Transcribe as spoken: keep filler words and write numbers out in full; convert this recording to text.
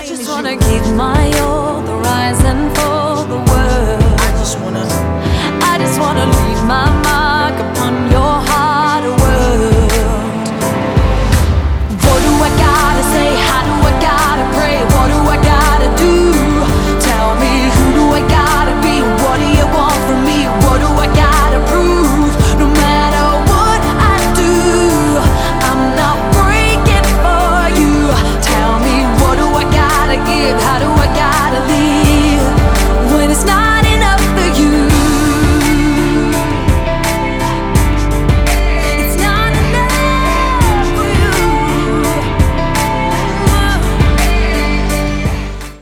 name just is wanna you. give my all, the rise and fall, the world. I just wanna, I just wanna leave my